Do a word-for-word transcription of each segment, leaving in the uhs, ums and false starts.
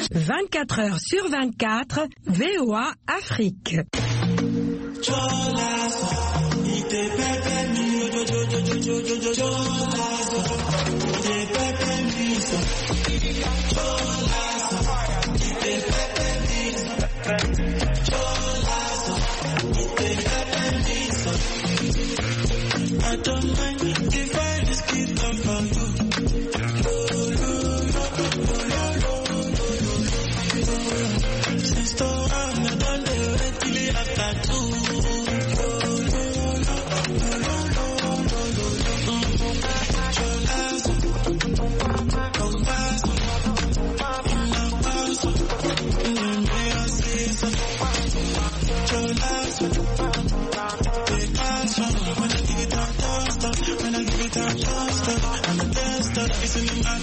vingt-quatre heures sur vingt-quatre, V O A Afrique. I don't mind if I just keep them from you. Since the one I done the wait till after two. When I give it up, just stop. I'm a tester, it's in my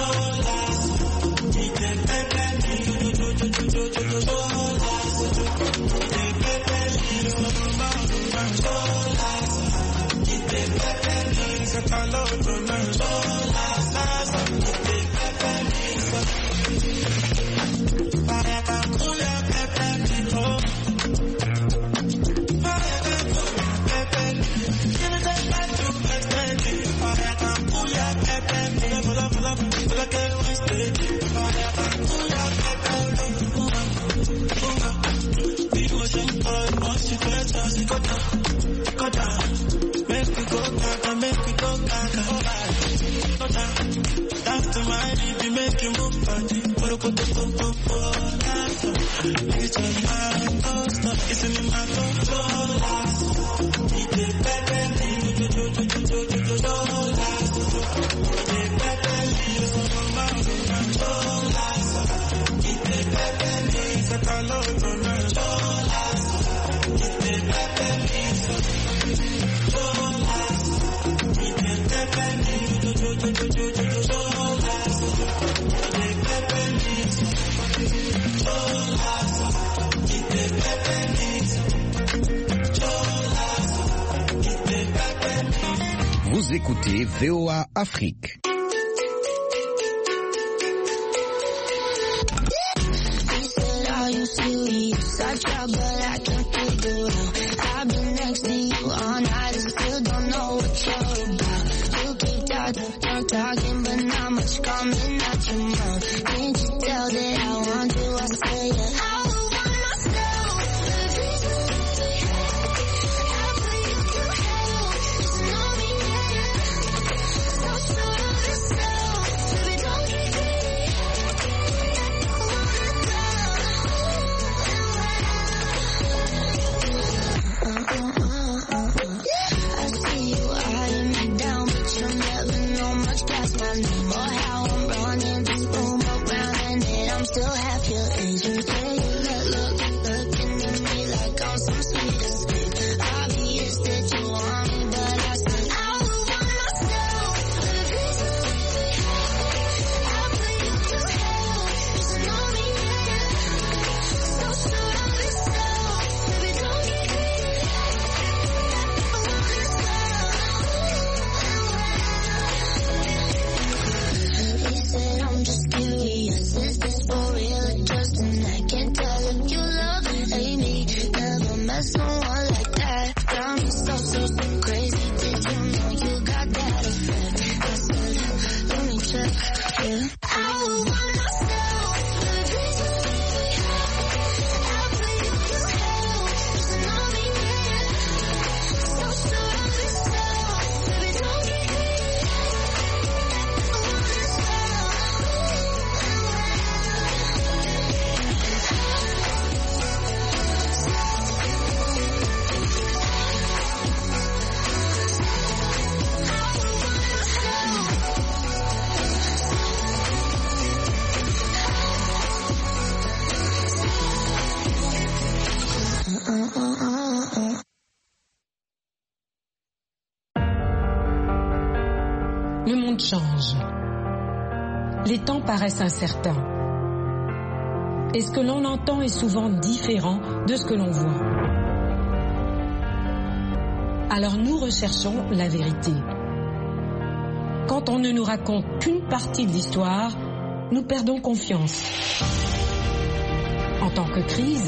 Vous écoutez V O A Afrique. Le monde change. Les temps paraissent incertains. Et ce que l'on entend est souvent différent de ce que l'on voit. Alors nous recherchons la vérité. Quand on ne nous raconte qu'une partie de l'histoire, nous perdons confiance. En tant que crise,